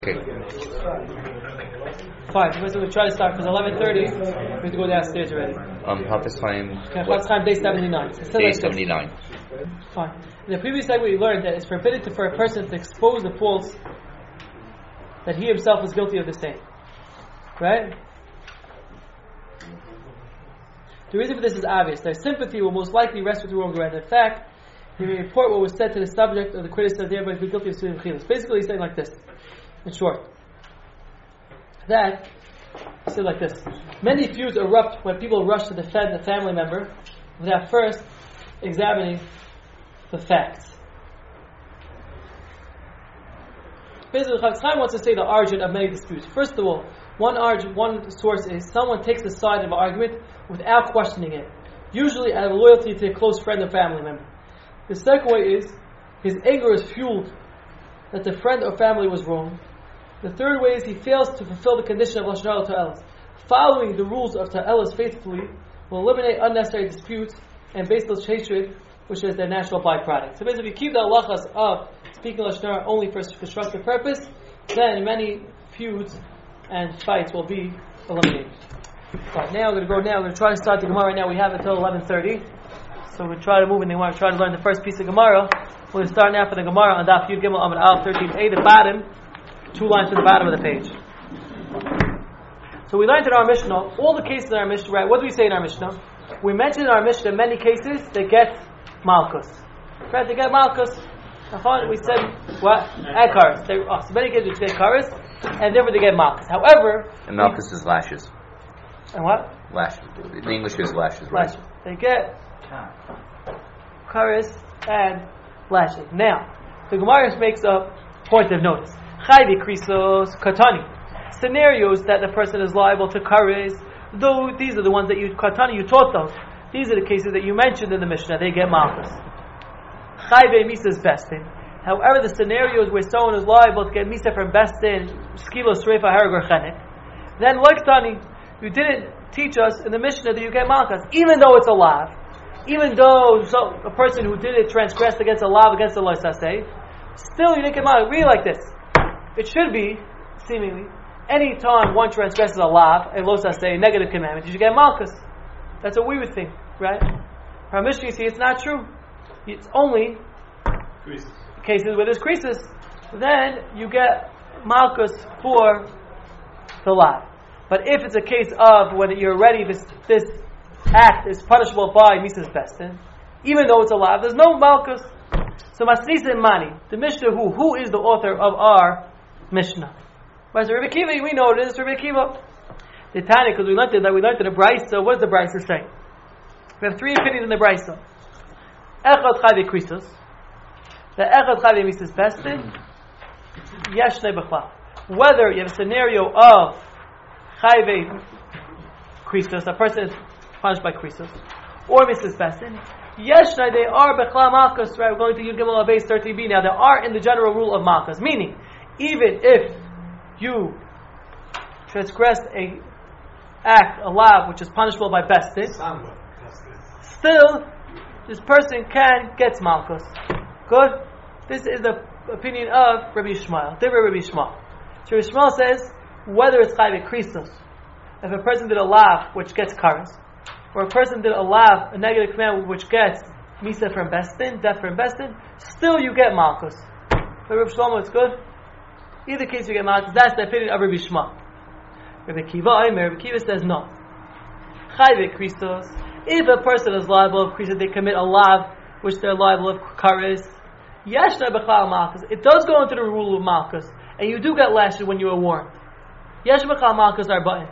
Okay. Fine, so we'll try to start because 11:30 we have to go downstairs already. Hafez Chaim. Hafez Chaim, day 79. So Day 79. Fine. In the previous segment we learned that it's forbidden for a person to expose the faults that he himself is guilty of the same. Right? The reason for this is obvious. Their sympathy will most likely rest with the wrongdoer. In fact, he may report what was said to the subject of the criticism that everybody be guilty of sin and chilas. Basically, he's saying like this. In short, that he said like this: many feuds erupt when people rush to defend a family member without first examining the facts. Basically, Chafetz Chaim wants to say the origin of many disputes. First of all, one source is someone takes the side of an argument without questioning it, usually out of loyalty to a close friend or family member. The second way is his anger is fueled that the friend or family was wrong. The third way is he fails to fulfill the condition of Lashon Hara Ta'elas. Following the rules of Ta'elas faithfully will eliminate unnecessary disputes and baseless hatred, which is their natural byproduct. So basically, if you keep the halachas of speaking Lashon Hara only for constructive purpose, then many feuds and fights will be eliminated. Right, now we're going to try to start the Gemara right now. We have until 11:30. So we'll try to move in the Gemara, try to learn the first piece of Gemara. We're going to start now for the Gemara on Daf Yud Gimel Amud Aleph 13a, the bottom, 2 lines to the bottom of the page. So we learned in our Mishnah, all the cases in our Mishnah, right? What do we say in our Mishnah? We mentioned in our Mishnah many cases they get Malkus. Right? They get Malkus. We said, what? Ekaris. So many cases they get Karis, and therefore they get Malkus. However... And Malkus is lashes. And what? Lashes. In English is lashes, right? Lashes. They get Karis and lashes. Now, the Gemara makes a point of notice. Chayvi krisos katani. Scenarios that the person is liable to karis, though these are the ones that you katani you taught those. These are the cases that you mentioned in the Mishnah. They get malchus. Chayve misas bestin. However, the scenarios where someone is liable to get misa from bestin, skilo sreifa harag chenek, then like tani, you didn't teach us in the Mishnah that you get malchus, even though it's a lav, even though a person who did it transgressed against a lav against the loisaseh, still you didn't get malchus. Read like this. It should be, seemingly, any time one transgresses a lav, a losaseh, a negative commandment, you should get malchus. That's what we would think, right? Our Mishnah, you see, it's not true. It's only cases where there's creases. Then you get malchus for the lav. But if it's a case of when you're ready, this act is punishable by misas bestin, even though it's a lav, there's no malchus. So Masnisa and Mani, the Mishnah who is the author of our Mishnah? Right, so Rabbi Kiva, we know it is Rabbi Kiva. The Tanya, because we learned in the Brisa. What does the Brisa say? We have 3 opinions in the Brisa. Echad Chavi Krisos, the Echad Chavi Misas Bestin, Yeshnei B'chlal. Whether you have a scenario of Chavi Krisos, a person is punished by Krisos, or Misas Bestin, Yeshnei, they are B'chlal Malchus, right? We're going to Yud Gimel Base 13b now. They are in the general rule of Malchus, meaning, even if you transgressed a lav which is punishable by bestin, still this person can get malchus. Good? This is the opinion of Rabbi Yishmael. Rabbi Yishmael. So Rabbi Yishmael says whether it's chayve krisos, if a person did a lav which gets karas, or a person did a lav, a negative command which gets misa from bestin, death from bestin, still you get malchus. For Rabbi Shlomo, it's good. Either case you get malchus. That's the opinion of Rabbi Shema. Rabbi Kiva says no. Chayve krisos. If a person is liable of krisos, they commit a lav which they're liable of karis. Yeshna b'chlal malchus. It does go into the rule of malchus, and you do get lashes when you are warned. Yeshna b'chlal malchus are button.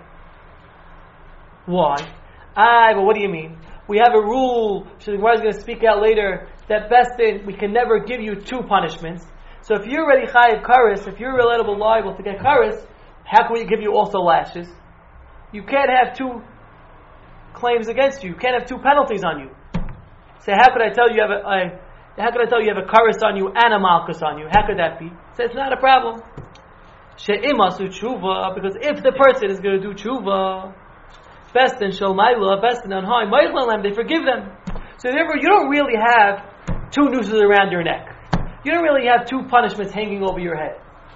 Why? But what do you mean? We have a rule. The Gemara is going to speak out later that bestin we can never give you 2 punishments. So if you're already chayiv karis, if you're liable to get karis, how can we give you also lashes? You can't have 2 claims against you. You can't have 2 penalties on you. So how could I tell you have a karis on you and a malchus on you? How could that be? So it's not a problem. She'imasu tshuva, because if the person is going to do tshuva, bestin shel ma'ila, bestin on high, ma'ila, they forgive them. So therefore, you don't really have 2 nooses around your neck. You don't really have 2 punishments hanging over your head.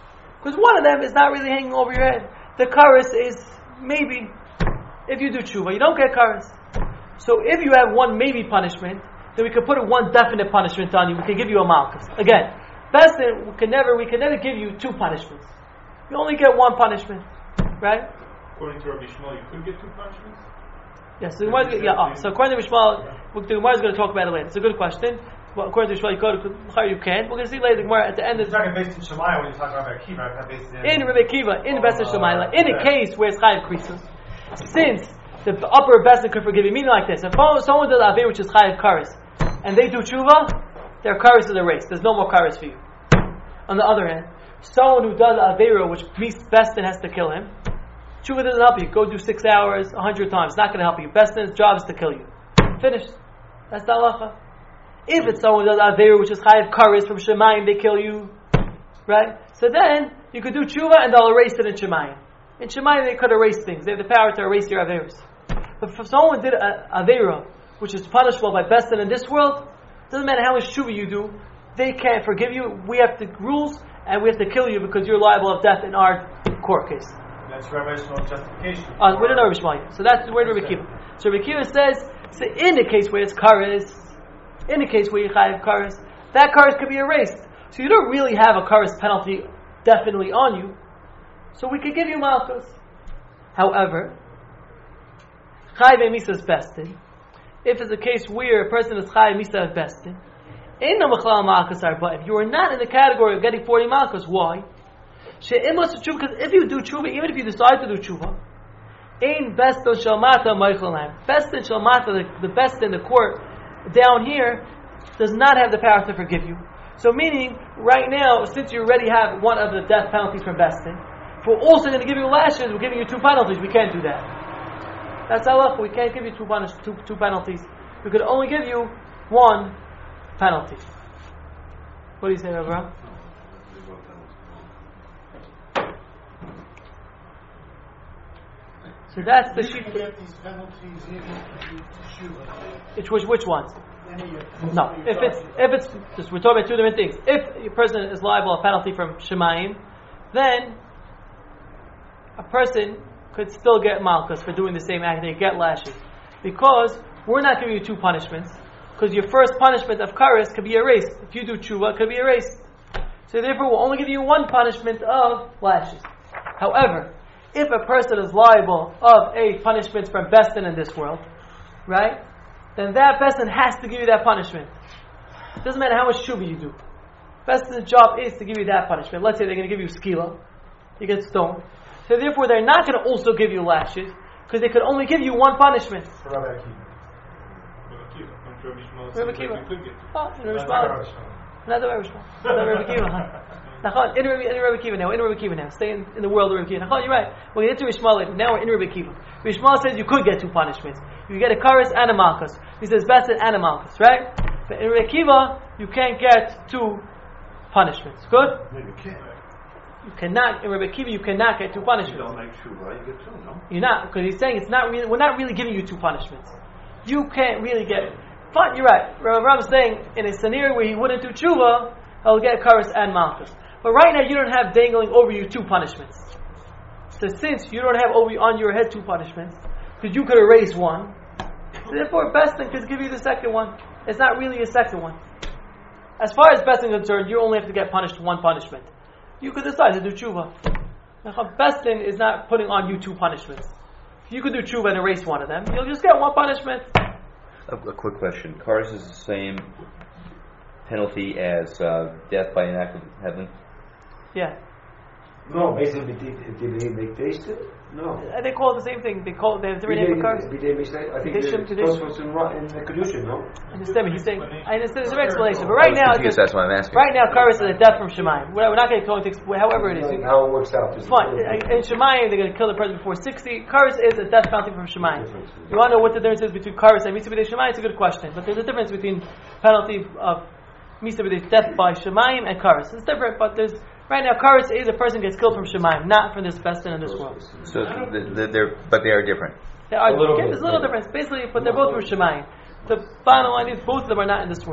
Because one of them is not really hanging over your head. The kares is maybe if you do tshuva, you don't get kares. So if you have one maybe punishment, then we could put one definite punishment on you. We can give you a malchus. Again, best we can never give you two punishments. You only get one punishment, right? According to Rabbi Shmuel, you could get two punishments? Yes, so so according to Shmuel, the Gemara is going to talk about it later. It's a good question. Well, according to Shmuel, you can. We're going to see later the Gemara at the end. It's not based in Shemaiah when you talk about Rabbi Akiva. It's not based in Rabbi Akiva, in the Best of Shemaiah, in a case where it's chayav krisos, since the upper Best could forgive you, meaning like this: if someone does avir which is chayav kares, and they do tshuva, their kares is erased. There's no more kares for you. On the other hand, someone who does avera which Bestin has to kill him, tshuva doesn't help you. Go do 6 hours 100 times. It's not going to help you. Bestin's job is to kill you. Finished. That's the halacha. If it's someone who does avera which is chayav kares from Shemayim, they kill you, right? So then you could do tshuva and they'll erase it in Shemayim. In Shemayim they could erase things. They have the power to erase your averas. But if someone did avera which is punishable by Bestin in this world, doesn't matter how much tshuva you do, they can't forgive you. We have the rules, and we have to kill you because you're liable of death in our court case. That's Rabbi Shmuel's justification. We don't know Rabbi Shmuel. So that's the word Rabbi Akiva. So Rabbi Akiva says, so in the case where it's kares, in the case where you chayav kares, that kares could be erased. So you don't really have a kares penalty definitely on you. So we could give you malchus. However, chayav misa is bestin. If it's a case where a person is chayav misa is bestin, but if you are not in the category of getting 40 malchus, why? Because if you do tshuva, even if you decide to do tshuva, bestin shalmata, the best in the court down here, does not have the power to forgive you. So meaning, right now, since you already have one of the death penalties from bestin, if we're also going to give you lashes, we're giving you two penalties. We can't do that. That's halach. We can't give you two penalties. We could only give you one penalty. What do you say, Abraham? So that's the sheet. These penalties Which ones? No. If it's just, we're talking about two different things. If a person is liable a penalty from Shemayim, then a person could still get malchus for doing the same act. They get lashes because we're not giving you two punishments. Because your first punishment of kares could be erased. If you do tshuva, it could be erased. So therefore, we'll only give you one punishment of lashes. However, if a person is liable of a punishment from bestin in this world, right, then that bestin has to give you that punishment. It doesn't matter how much tshuva you do. Bestin's job is to give you that punishment. Let's say they're going to give you skila. You get stoned. So therefore, they're not going to also give you lashes because they could only give you one punishment. Rabbi Akiva. Oh, in Rabbi Shmuel. Not the Rabbi Shmuel. Not Rabbi Akiva. In Rabbi Akiva now. In Rabbi Akiva now. Stay in the world of Rabbi Akiva. You're right. We'll get to Rabbi Shmuel later. Now we're in Rabbi Akiva. Rabbi Shmuel says you could get two punishments. You get a kares and a malchus. He says bestin and a malchus, right? But in Rabbi Akiva, you can't get two punishments. Good? No, you can't. You cannot. In Rabbi Akiva, you cannot get two punishments. You don't make tshuva, you get two, no? You're not, because he's saying it's not really. We're not really giving you two punishments. You can't really get. Fine, you're right. Rav is saying in a scenario where he wouldn't do tshuva, he'll get kares and malchus. But right now you don't have dangling over you two punishments. So since you don't have on your head two punishments, because you could erase one, so therefore bestin could give you the second one. It's not really a second one. As far as bestin is concerned, you only have to get punished one punishment. You could decide to do tshuva. Bestin is not putting on you two punishments. If you could do tshuva and erase one of them, you'll just get one punishment. A quick question. Kares is the same penalty as death by an act of heaven? Yeah. No, basically, did they make taste it? No. They call it the same thing. They have different names for kares. I think the was in the Kedushin, no? I understand, but he's saying, I understand, there's a explanation. But right now, that's why I'm asking. Right now, kares is a death from Shemayim. We're not going to go into however it is. How it works out. It's fine. In Shemayim, they're going to kill the person before 60. Kares is a death penalty from Shemayim. You want to know what the difference is between kares and Misa B'dei Shemayim? It's a good question. But there's a difference between penalty of Misa B'dei death by Shemayim and kares. It's different, but there's right now, kares is a person gets killed from Shemayim, not from this bestin in this world. So they are different. They are, there's a little difference, basically, but they're both from Shemayim. The bottom line is both of them are not in this world.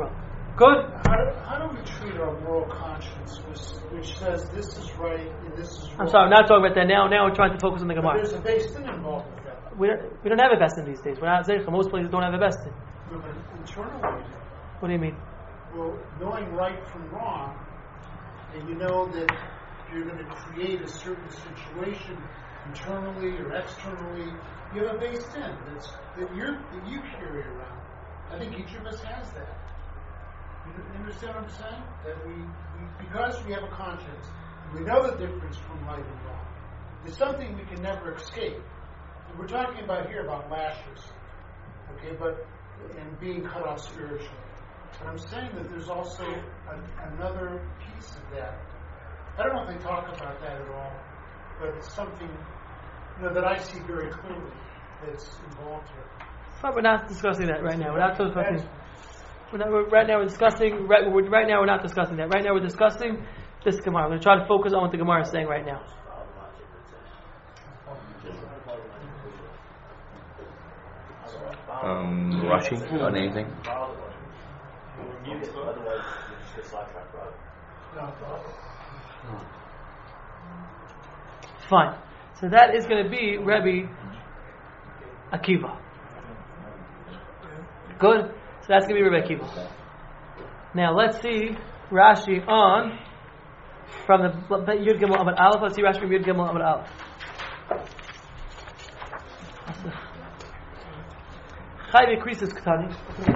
Good? How do we treat our moral conscience, which says this is right and this is wrong? I'm sorry, I'm not talking about that now. Now we're trying to focus on the But Gemara. there's a base thing involved with that. We don't have a best in these days. We're not Zeicha. Most places don't have a best in. But internally, What do you mean? well, knowing right from wrong, and you know that you're going to create a certain situation internally or externally, you have a base in that you carry around. I think each of us has that. You understand what I'm saying? That we because we have a conscience, we know the difference from right and wrong. It's something we can never escape. And we're talking about here about lashes, okay, and being cut off spiritually. But I'm saying that there's also another piece of that. I don't know if they talk about that at all, but it's something that I see very clearly that's involved here. But we're not discussing that right now. We're not discussing. Right now we're discussing. Right now we're not discussing that. Right now we're discussing this Gemara. We're going to try to focus on what the Gemara is saying right now. Rashi on anything? Fine. So that is going to be Rabbi Akiva. Good. So that's going to be Rabbi Akiva. Now let's see Rashi on from the Yud Gimel Amud Aleph. Let's see Rashi from Yud Gimel Amud Aleph. Chayve Krisis Ktani.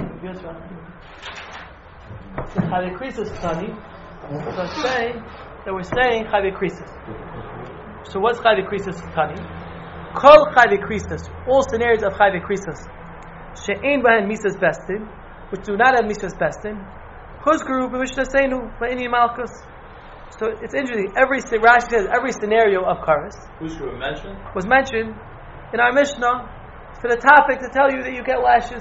Chayve Krisis Ktani. So we're saying Chayve Krisis. So what's Chayve Krisis Ktani? Kol Chayve Krisis. All scenarios of Chayve Krisis. She'ein bahen misas bestin, which do not have misas bestin. Huzguru b'mishnah seinu ba'ini malchus. So it's interesting. Rashi says every scenario of kares was mentioned in our Mishnah for the topic to tell you that you get lashes.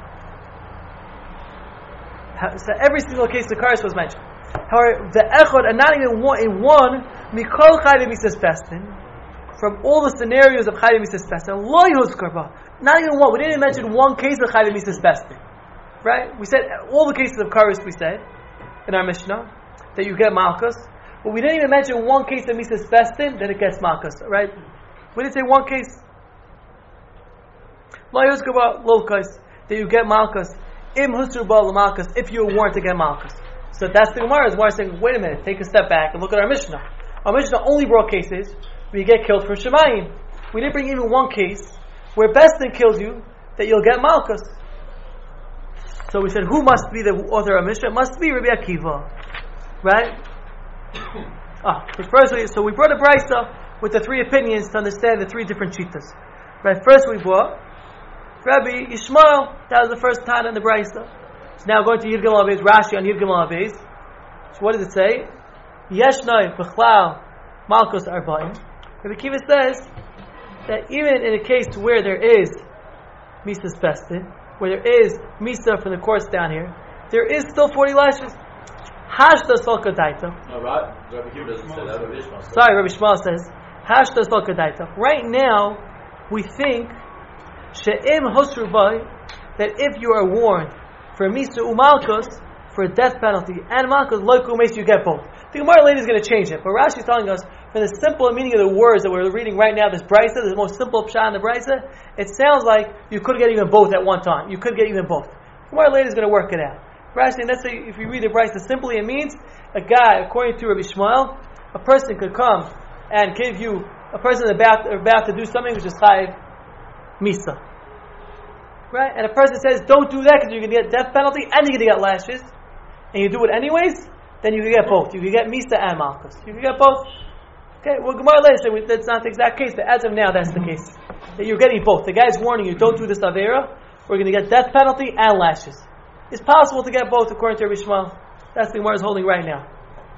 So every single case of kares was mentioned. However, the echad, and not even in one, mikol chayve misas bestin, from all the scenarios of chayve misas bestin, lo yuzkar ba. Not even one. We didn't mention one case of chayve misas bestin. Right? We said all the cases of kares. We said in our Mishnah that you get malchus, but we didn't even mention one case of misas bestin that it gets malchus. Right? We didn't say one case. Lo yuzkar ba lolkais that you get malchus. Im husru ba l'malchus if you were warned to get malchus. So that's the Gemara. The Gemara is saying, wait a minute, take a step back and look at our Mishnah. Our Mishnah only brought cases where you get killed for Shemayim. We didn't bring even one case where Bestin kills you that you'll get Malchus. So we said, who must be the author of Mishnah? It must be Rabbi Akiva. Right? But firstly, so we brought a Brisa with the three opinions to understand the three different Shitas. Right? First we brought Rabbi Yishmael. That was the first time in the Brisa. So now going to Yud Gimel Abayz, Rashi on Yud Gimel Abayz. So what does it say? Yeshnoi b'chlal malchus arba'im. Rabbi Akiva says that even in a case where there is misas bestin, where there is misa from the courts down here, there is still 40 lashes. Hashta sol kadaita. No, Rabbi Akiva doesn't say that. Rabbi Ishmael says. Sorry, Rabbi Shmuel says Hashta sol kadaita. Right now, we think she'im hosru bay, that if you are warned for Misa Umalkus, for a death penalty, and Malkus, Loiku makes you get both. The Gemara later is going to change it, but Rashi is telling us, from the simple meaning of the words that we're reading right now, this Brisa, the most simple pshat in the Brisa, it sounds like you could get even both at one time. You could get even both. The Gemara later is going to work it out. Rashi, let's say, if you read the Brisa simply, it means a guy, according to Rabbi Shmuel, a person could come and give you, a person about to do something which is chayiv Misa. Right? And a person says, don't do that because you're going to get death penalty and you're going to get lashes, and you do it anyways, then you can get both. You can get Misa and Malchus. You can get both. Okay, well, Gemara later says that's not the exact case, but as of now, that's the case. That you're getting both. The guy's warning you, don't do this Avera, we're going to get death penalty and lashes. It's possible to get both according to Rabbi Shmuel. That's the Gemara is holding right now.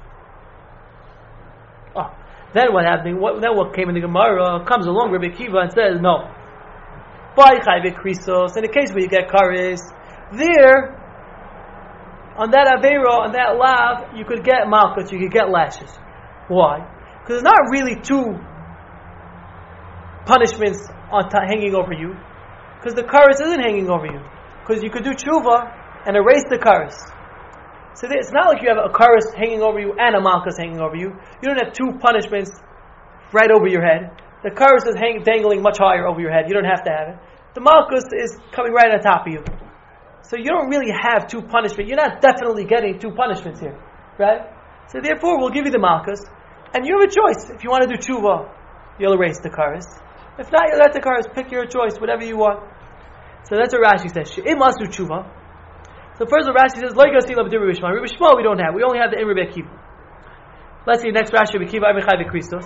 Then what happened? Then what came in the Gemara comes along Rabbi Akiva and says, no. By Chayve Krisos, in the case where you get kares, there, on that Avera, on that lav, you could get malchus, you could get lashes. Why? Because there's not really two punishments hanging over you, because the kares isn't hanging over you. Because you could do tshuva and erase the kares. So it's not like you have a kares hanging over you and a malchus hanging over you. You don't have two punishments right over your head. The kares is dangling much higher over your head. You don't have to have it. The malchus is coming right on top of you. So you don't really have two punishments. You're not definitely getting two punishments here, right? So therefore, we'll give you the malchus, and you have a choice. If you want to do tshuva, you'll erase the kares. If not, you'll let the kares. Pick your choice, whatever you want. So that's what Rashi says. It must do tshuva. So first, what Rashi says, "Lo yigasi l'b'dir Rabbi Shmuel." Rabbi Shmuel, we don't have. We only have the in Rabbi Akiva. Let's see next Rashi. Rabbi Akiva Amichai v'Kristos.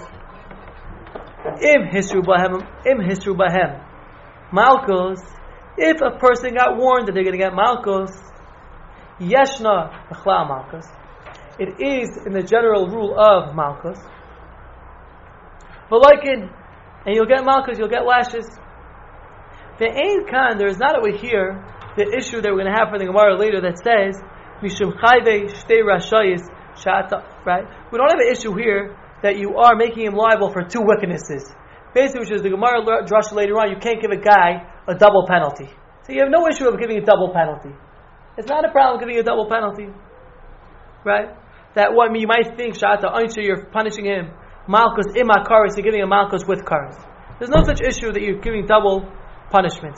Im hisru bahem malchus. If a person got warned that they're going to get malchus, yeshna b'chlal malchus. It is in the general rule of malchus. V'loikin, and you'll get malchus, you'll get lashes. Ve'ein kan, there is not over here the issue that we're going to have for the Gemara later that says mishum chayve shtei rashayis shata. Right? We don't have an issue here that you are making him liable for two wickednesses. Basically, which is the Gemara drush later on, you can't give a guy a double penalty. So you have no issue of giving a double penalty. It's not a problem giving a double penalty. Right? That what you might think, Shata Einsha, you're punishing him. Malchus ima kares, you're giving a malchus with kares. There's no such issue that you're giving double punishments.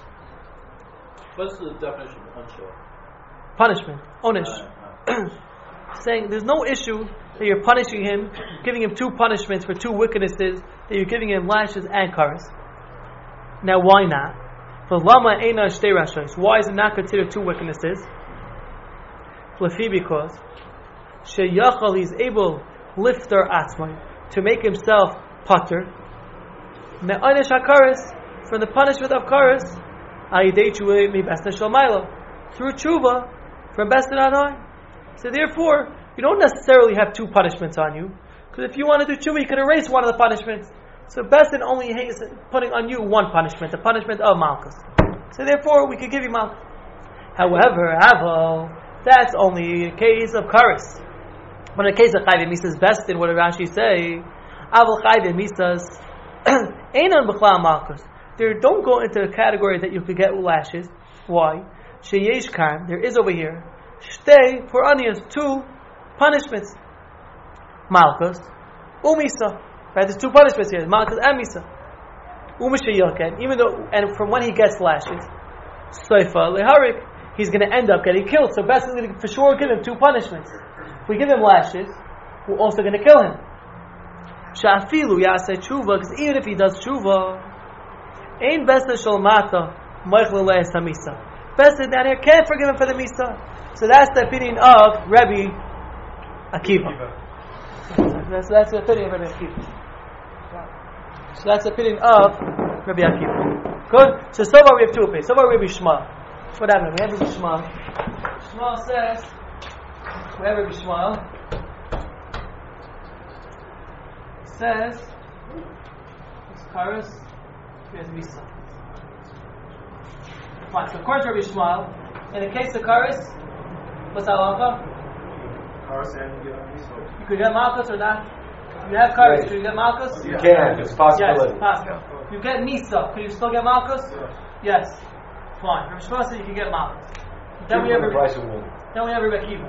What's the definition of unsure? Punishment. Onish. Saying there's no issue that you're punishing him, giving him two punishments for two wickednesses, that you're giving him lashes and kares. Now why not? For lama eina shtei rashos. Why is it not considered two wickednesses? Because sheyachal, he's able lifter atzmai, to make himself pater me'anish hakares, from the punishment of kares, ayidei tshuva mi besna shalmaila, through tshuva from besna adonai. So therefore, you don't necessarily have two punishments on you, because if you want to do tshuva, you can erase one of the punishments. So Besdin only is putting on you one punishment, the punishment of malchus. So therefore, we could give you malchus. However, aval, that's only a case of kares. But in the case of chayve misas Besdin, what did Rashi say? Aval chayve misas einon b'chlal malchus. They don't go into the category that you could get lashes. Why? Sheyesh kan, there is over here shtei for onions, two punishments. Malchus, umisa. Right, there's two punishments here, malchus and misa. Umishayoken, even though, and from when he gets lashes, soifa leharik, he's going to end up getting killed. So best is going to for sure give him two punishments. If we give him lashes, we're also going to kill him. Shafilu yaseh tshuva, because even if he does tshuva, ein besta shalmata moichle leis hamisa. Besta down here can't forgive him for the misa. So that's the opinion of Rabbi Akiva. That's the opinion of Rabbi Akiva. So that's the opinion of Rabbi Akiva. Good? So far we have two opinions. So far we have Rabbi Shmuel. What happened? We have Rabbi Shmuel. Shmuel says, we have Rabbi Shmuel. Says, it's kares, we have misa. Fine, so according to Rabbi Shmuel, in the case of kares, what's halacha? You could get malchus or not? You have kares, could you get malchus? You can, it's a possibility. Yes, possible. You get misa, could you still get malchus? Yes. Fine. Rabbi Shmuel said you can get malchus. Then we have Rabbi Akiva.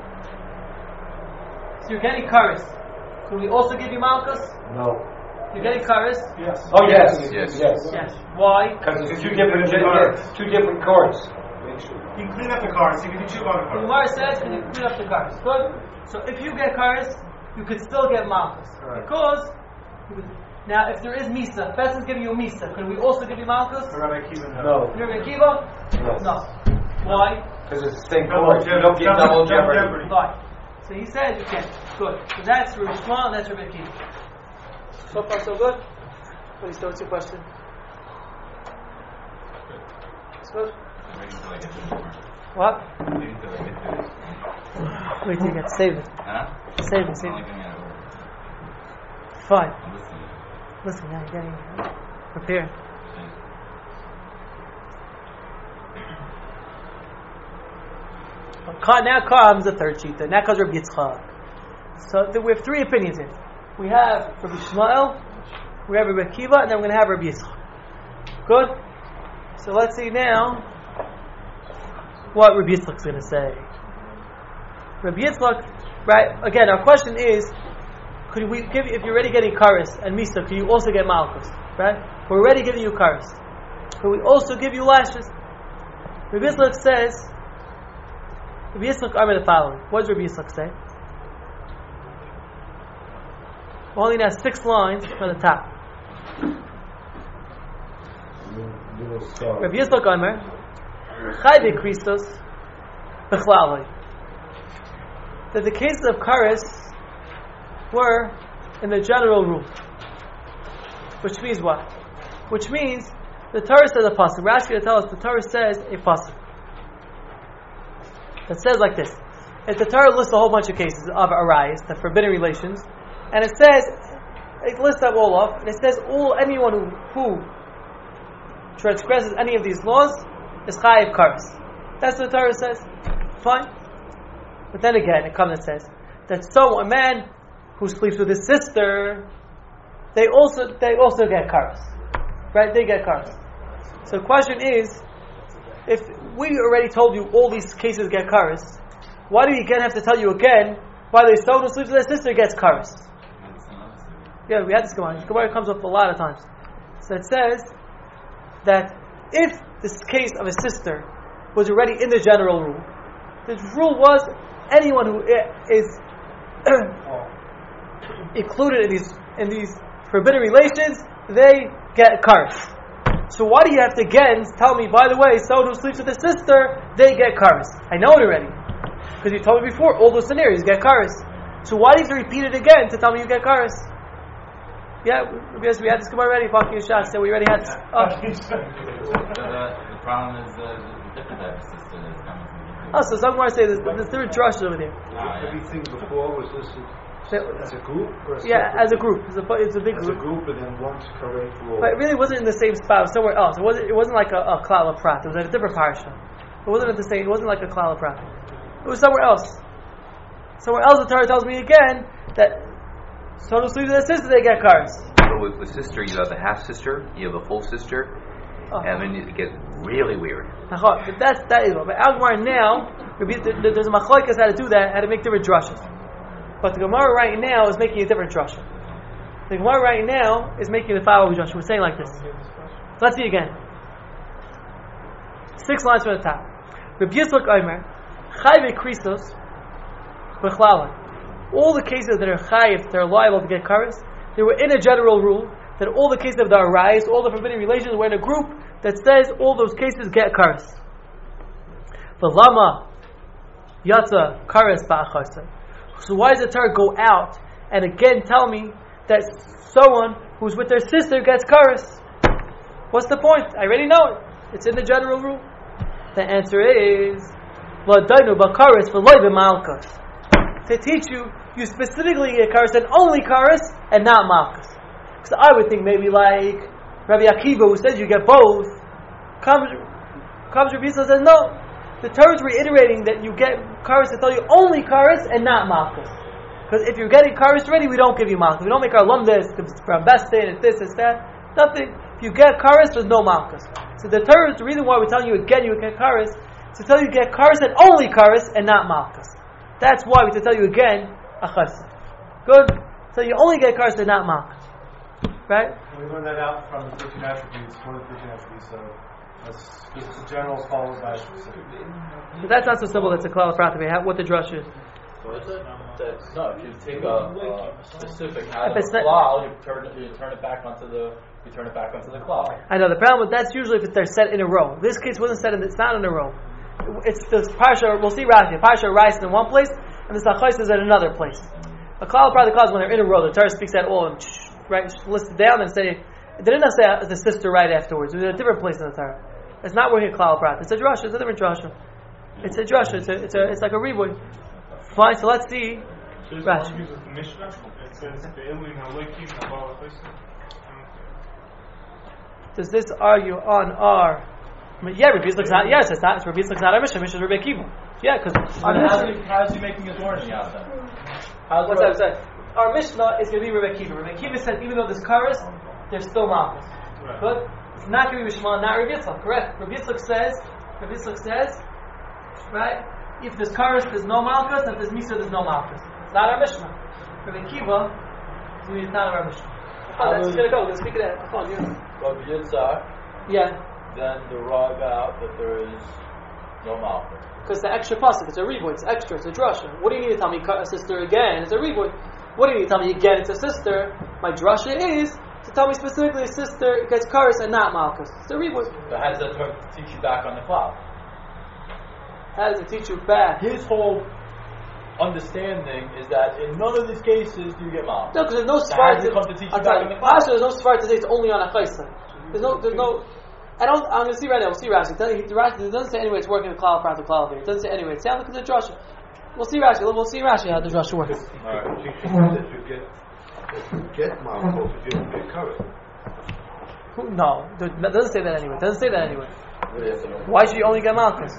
So you're getting kares. Can we also give you malchus? No. You're getting kares? Yes. Oh yes. Yes. Why? Because it's two different chords. You can clean up the cars, you can do two on the The cars. Gemara says, can you clean up the kares? Good. So if you get kares, you could still get malchus. Right. Because, now if there is misa, Bess is giving you misa, can we also give you malchus? Rabbi Akiva, No. You're Rabbi Akiva? Yes. No. Why? Because it's the same chord. You don't get double jeopardy. Right. So he said you can't. Good. So that's Rabbi Shmuel and that's Rabbi Akiva. So far so good? Please, what's your question? It's good? What? Wait till you get save it. Huh? Save it. Fine. Listen, now you're getting prepared. Now comes the third sheet. Now comes Rabbi Yitzchak. So we have three opinions here. We have Rabbi Shmuel, we have Rabbi Akiva, and then we're going to have Rabbi Yitzchak. Good? So let's see now what Rabbi Yitzchak is going to say. Rabbi Yitzchak, right? Again, our question is, could we give if you're already getting kares and misa, could you also get malchus? Right? We're already giving you kares. Could we also give you lashes? Rabbi Yitzchak says, Rabbi Yitzchak are the following. What does Rabbi Yitzchak say? Only has 6 lines from the top. Rabbi Yitzchak Omer, Chai v'Kristos b'chlaloi. That the cases of kares were in the general rule. Which means what? Which means the Torah says a pasuk. Rashi will tell us the Torah says a pasuk. It says like this. If the Torah lists a whole bunch of cases of arayos, the forbidden relations, and it lists them all off, and it says anyone who transgresses any of these laws is chayiv kares. That's what the Torah says. Fine. But then again, it comes and says that a man who sleeps with his sister, they also get kares. Right? They get kares. So the question is, if we already told you all these cases get kares, why do we again have to tell you again why someone who sleeps with their sister gets kares? Yeah, we had this Gemara. This Gemara comes up a lot of times. So it says that if this case of a sister was already in the general rule, the rule was anyone who is included in these forbidden relations, they get kares. So why do you have to again tell me, by the way, someone who sleeps with a sister, they get kares? I know it already. Because you told me before, all those scenarios get kares. So why do you have to repeat it again to tell me you get kares? Yeah, because we had this Gemara already, Baki Yashas, so we already had this. The problem is the different type of sister that's coming from So some Gemara say there's different drushes over there. Everything before was listed as a group? Or As a group. It's a big group. As a group, and then one's correct for all. But it really wasn't in the same spot. It was somewhere else. It wasn't like a klal prat. It was like a different parasha. It wasn't at the same. It wasn't like a klal prat. It was somewhere else. Somewhere else, the Torah tells me again that someone who sleeps with their sister, they get kares. But with sister, you have a half sister, you have a full sister, and then it gets really weird. But that is what. But Al-Gemara now, there's a machlokes how to do that, how to make different drushes. But the Gemara right now is making a different drusha. The Gemara right now is making the following drusha. We're saying like this. Let's see again. 6 lines from the top. Rabbi Yitzchak Omer, Chai v'Kristos b'chlaloi. All the cases that are chayiv, that are liable to get kares, they were in a general rule that all the cases of the arayos, all the forbidden relations, were in a group that says all those cases get kares. But lama yatsa kares ba'achasai. So why does the Torah go out and again tell me that someone who's with their sister gets kares? What's the point? I already know it. It's in the general rule. The answer is l'dainu b'kares v'loy b'malchus. To teach you specifically get kares and only kares and not malchus. Because I would think maybe like Rabbi Akiva who says you get both. Comes Rabbi Yisrael and says no. The Torah is reiterating that you get kares to tell you only kares and not malchus. Because if you're getting kares already, we don't give you malchus. We don't make our lumdas from bestin, it's this, it's that. Nothing. If you get kares, there's no malchus. So the Torah is the reason why we're telling you again you get kares, to tell you get kares and only kares and not malchus. That's why we have to tell you again achas. Good. So you only get kares and not malchus. Right? We learned that out from the 13 attributes, one of the 13 attributes, so that's just the general followed by specific. But that's not so simple, that's a klal prat, what the drush is. What is it? No, if you take a specific out of If it's the not- klal, you turn it back onto the klal. I know, the problem with that's usually if they're set in a row. This case wasn't set it's not in a row. It's the parsha, we'll see Rashi, the parsha arises in one place, and the sachos is at another place. A klal prat, the klal is when they're in a row, the Torah speaks that all, and right, list it down and say, it didn't say the sister right afterwards, it was a different place in the Torah. It's not where he klal prat. It's a drasha. It's a different drasha. It's a drasha. It's like a riboy. Fine. So let's see. Rashi. Does this argue on our? Yeah, Rabbi Yitzchak's not. Yes, it's not. It's Rabbi Yitzchak's not our Mishnah. Mishnah is Rabbi Akiva. Yeah, because How's he making a thorn in the out then? what's that say? Our Mishnah is going to be Rabbi Akiva. Rabbi Akiva said even though there's kares, there's still malchus. Good. It's not going to be Rishma, not Rabbi Yitzchak. Correct. Rabbi Yitzchak says, right, If there's kares, there's no malchus. If there's misa, there's no malchus. It's not our Mishnah. For the kiva, it's not our Mishnah. That's gonna go. Let's speak of that. Rabbi Yitzhak Yeah. then derive out that there is no malchus. Because the extra pasuk, it's a riboy, it's extra, it's a drasha. What do you need to tell me, a sister again? It's a riboy. What do you need to tell me again? It's a sister. My drasha is to tell me specifically a sister gets kares and not malchus. It's a riboy. But how does that teach you back on the cloud? How does it teach you back? His whole understanding is that in none of these cases do you get malchus. No, because there's no So how svart does it come to teach you back on the cloud? There's no svart to say it's only on a chaysa. There's no. I'm going to see right now. We'll see Rashi. It doesn't say anyway. It's working the klal prat the klal here. It doesn't say anyway. It sounds like it's a drasha. We'll see Rashi. We'll see Rashi how the drasha works. You get malchus if you don't get courage. No, it doesn't say that anyway. It doesn't say that anyway. Why should you only get malchus?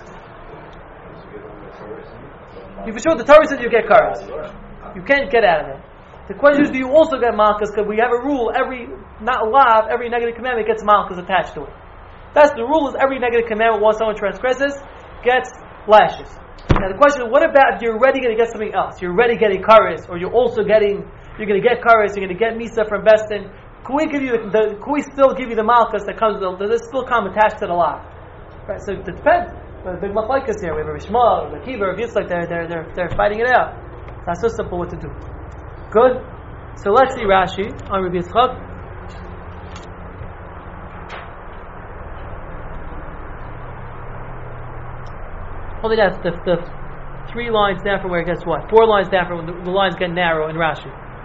You for sure the Torah says you get kares. You can't get out of it. The question is, do you also get malchus? Because we have a rule: every negative commandment gets malchus attached to it. That's the rule: is every negative commandment, once someone transgresses, gets lashes. Now the question is, what about if you're already going to get something else? You're already getting kares, or you're going to get kares. You're going to get misa from Bestin. Can we still give you the malchus that comes? Does it still come attached to the law? Right. So it depends. The big machlokes here. We have a Rishma, a Kiva, a Yitzchak. They're fighting it out. It's not so simple what to do. Good. So let's see Rashi on Rabbi Yitzchak. Only that's the 3 lines down from where it gets what? 4 lines down from when the lines get narrow in Rashi.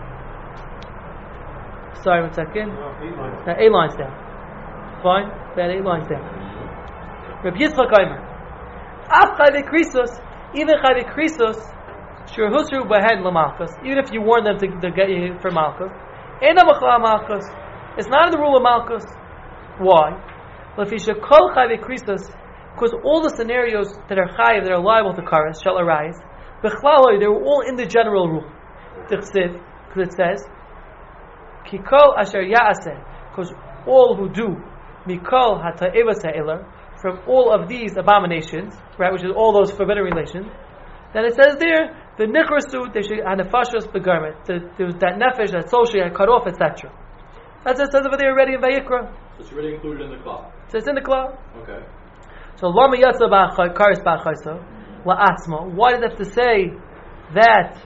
Sorry, 1 second. 8 lines down. Fine. About 8 lines down. Rabbi Yitzchak Aimer. Af chayve krisos, even chayve krisos, shur husru behen lamalchus. Even if you warn them to get you for malchus, ena machla malchus. It's not in the rule of malchus. Why? Lefisha kol chayve krisos. Because all the scenarios that are chayiv, that are liable to kares, shall arise. B'chlaloi, they were all in the general rule. Because it says, Kikol asher ya'aseh, because all who do, mikol hata'eva se'ilah, from all of these abominations, right, which is all those forbidden relations, then it says there, the nichrasu, they should hanefashos begarment, that nefesh, that soul should cut off, etc. That's what it says over there already in Vayikra. So it's already included in the cloud. So it's in the cloud. Okay. So lama yatsa kares ba'chaysa la'atzma. Why does it have to say that?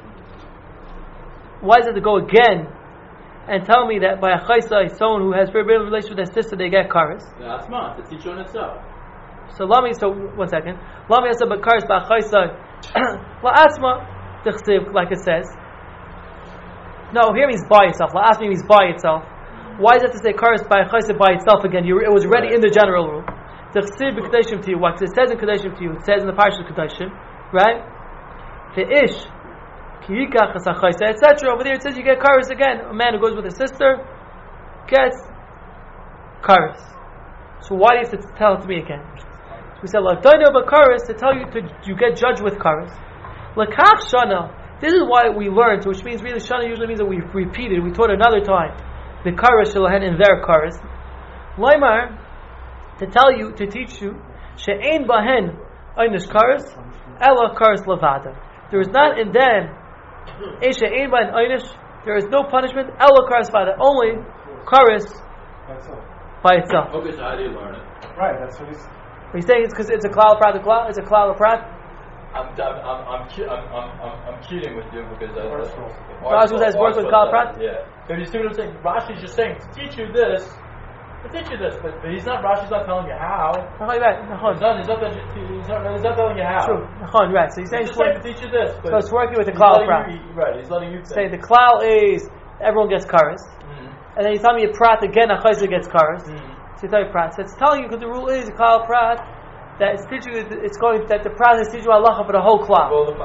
Why does it have to go again and tell me that by a chaysa, someone who has forbidden relations with their sister, they get kares? That's not to teach on itself. So 1 second. Lama yatsa kares ba'chaysa la'atzma tichsiv, like it says. No, here means by itself. La'atzma means by itself. Why does it have to say kares ba'chaysa by itself again? It was already in the general rule. Tichsiv b'kedeshim to you. What it says in kedeshim to you, it says in the parashat kedeshim, right? The ish kirika chasachaysa, etc. Over there it says you get kares again. A man who goes with a sister gets kares. So why do you have to tell it to me again? We said l'adayno b'kares to tell you you get judged with kares. L'kach shana. This is why we learned, which means really shana usually means that we repeated. We taught another time the kares shalahen in their kares. Laimar. To tell you, to teach you, she'ein bahen einish kares, ela kares levada. There is not in them, she'ein bahen einish, there is no punishment, ela kares levada, only kares by itself. Okay, so how do you learn it? Right, that's what he's saying it's because it's a klal prat, it's a klal prat. I'm cheating with you because Rashi says work with klal prat. Yeah. So you see what I'm saying? Rashi's just saying to teach you this. But he's not. Rashi's not telling you how. He's not telling you how. True. Right. So he's saying he's just saying to teach you this. So it's working with the klal prat. Right. He's letting you say the klal is everyone gets kares, and then you tell me a prat again. A chayzer gets kares. So you tell you prat. So it's telling you because the rule is a klal prat that it's teaching you. It's going that the prat is teaching you halacha for the whole klal.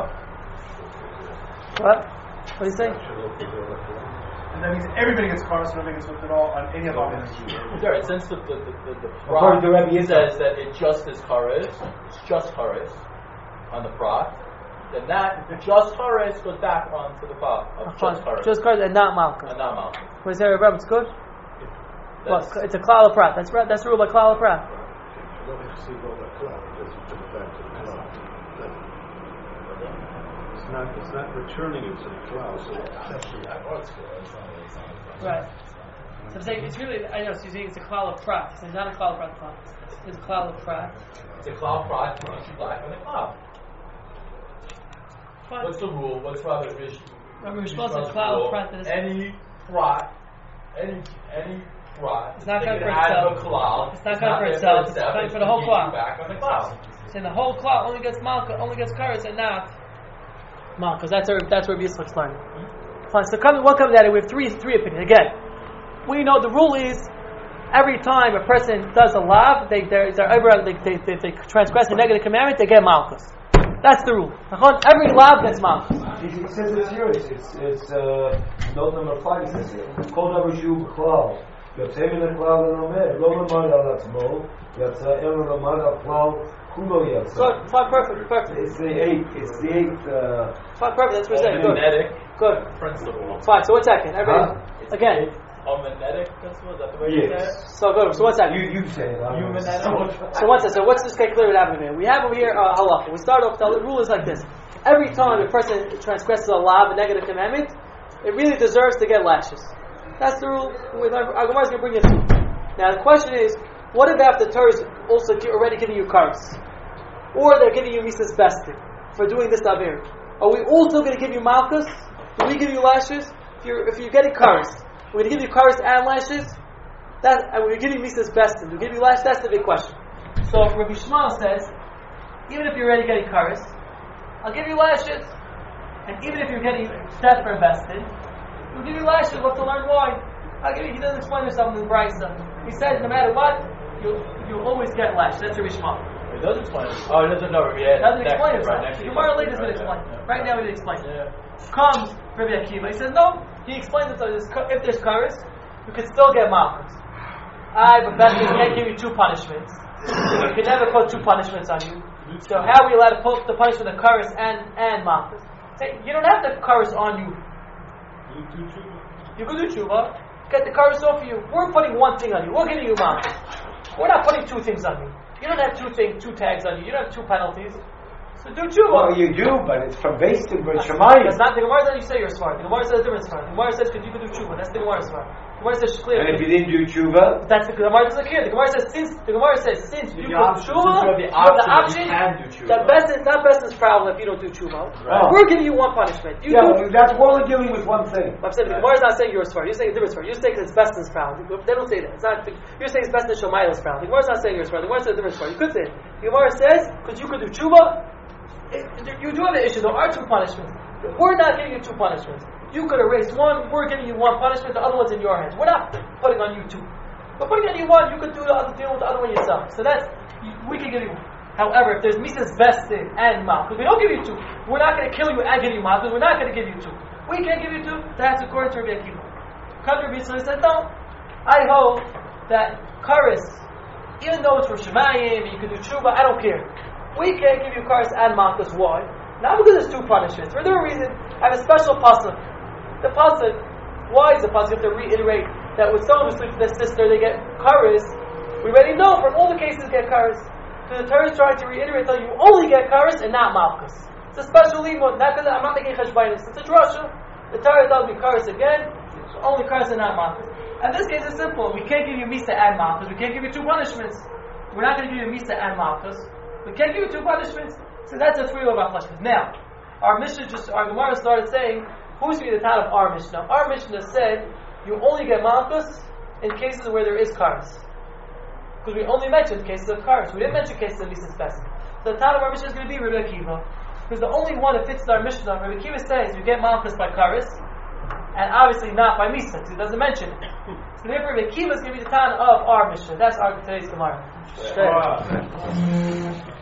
What? What are you saying? And that means everybody gets kares, so nobody gets hooked at all on any of our ministry. Right, since the prat says that it just is kares, it's just kares on the prat, then that just kares goes back onto the prat of just kares and not malchus. What is there, Rebbe? It's good. Well, it's a klal prat. That's right. That's the rule by klal prat. It's not returning it to the cloud. So Right. So I'm saying it's really, I know, so you're saying it's a klal of prat. So it's not a klal of prat. It's a klal of prat. It's a cloud prat, you black on the cloud. Fine. What's the rule? What's Rabbi Rish? Rabbi Rishmael says klal of prat. Any prat, any prat, it's not taken good for out itself. of a cloud, It's not good for itself. It's good for the whole cloud. Back on the cloud. So the whole cloud only gets malka, only gets kares, and not malkas. That's where Yitzchak's learning. Fine. So what comes out of it? We have three opinions. Again, we know the rule is every time a person does a lav, they transgress the negative commandment, they get malchus. That's the rule. Every lav gets malchus. It says it's here. It's note number 5. It says here. Kol davar shu b'klal. Yotzei min ha'klal v'nomed. Lo lamad al atzmo. Yatsa el lamad al klal kulo yatsa. Good. Fine. Perfect. It's the 8th. Fine. Perfect. That's what we're saying. Good. Principle. Fine. So 1 second. Everybody. Again. Hominetic principle, is that the way you say it? So good. So 1 second. You say it. Humanetic. So 1 second. So what's this get clear what happened here? We have over here halacha. We start off. The rule is like this: every time a person transgresses a law, a negative commandment, it really deserves to get lashes. That's the rule. Our Gemara is going to bring it through. Now the question is, what if after Torah is also already giving you kares, or they're giving you misas besting for doing this avir? Are we also going to give you malchus? Do we give you lashes? If you're getting kares, we're going to give you kares and lashes. And we're going to give you misas besting. Do we give you lashes? That's the big question. So Rabbi Shmuel says, even if you're already getting kares, I'll give you lashes, and even if you're getting death for invested, we'll give you lashes. We'll have to learn why. He doesn't explain himself in the Brisa. He says no matter what, you'll always get lashes. That's Rabbi Shmuel. He does explain it. Oh, he doesn't know. Yeah, doesn't explain himself. The Gemara later is going to explain. Right now he didn't explain. Comes Rabbi Akiva. He says no. He explains it. So if there's kares, you could still get malchus. But best thing can't give you 2 punishments. You can never put 2 punishments on you. So how are we allowed to put the punishment of kares and malchus? Say you don't have the kares on you. You can do tshuva. Get the kares off of you. We're putting 1 thing on you. We're giving you malchus. We're not putting 2 things on you. You don't have 2 tags on you. You don't have 2 penalties. So do tshuva. Well, you do, but it's from based in Shemayim. That's not the Gemara that you say you're smart. The Gemara says different smart. The Gemara says because you can do tshuva. That's the Gemara smart. The Gemara says clear. And if you didn't do tshuva, that's the Gemara doesn't care. The Gemara says since you can do tshuva, you have the option. The best is not best is problem if you don't do tshuva. Right. We're giving you 1 punishment. That's we're only dealing with 1 thing. I'm saying the Gemara is not saying you're smart. You're saying a different smart. You're saying it's best is problem. They don't say that. It's not. You're saying it's best is Shomayla's problem. The Gemara is not saying you're smart. The Gemara says a different smart. You could say it. The Gemara says because you could do tshuva. You do have the issue. There are 2 punishments. We're not giving you 2 punishments. You could erase 1. We're giving you 1 punishment. The other one's in your hands. We're not putting on you 2. But putting on you 1, you could deal with the other one yourself. So we can give you. However, if there's misas vested and mal, because we don't give you 2, we're not going to kill you and give you mal, because we're not going to give you 2. We can't give you 2. That's according to Rabbi Akiva. Come to Rabbi Yisrael said, no. I hold that kares, even though it's for Shemayim, you can do tshuva, I don't care. We can't give you kares and malchus. Why? Not because there's 2 punishments. For the reason, I have a special pasuk. The pasuk, why is the pasuk? You have to reiterate that when someone who sleeps with their sister, they get kares. We already know from all the cases get kares. So the Torah is trying to reiterate that you only get kares and not malchus. It's a special limud. Not because I'm not making cheshbainis. It's a drasha. The Torah tells me kares again, so only kares and not malchus. And this case is simple. We can't give you misa and malchus. We can't give you 2 punishments. We're not going to give you misa and malchus. We can't give you 2 punishments. So that's a 3 of our punishments. Now, our Gemara started saying, who's going to be the town of our Mishnah? Our Mishnah said, you only get malchus in cases where there is kares. Because we only mentioned cases of kares. We didn't mention cases of misas best. So the town of our Mishnah is going to be Rabbi Akiva. Because the only one that fits our Mishnah, Rabbi Akiva says, you get malchus by kares, and obviously not by misa, because he doesn't mention it. So therefore, Rabbi Akiva is going to be the town of our Mishnah. That's our today's Gemara.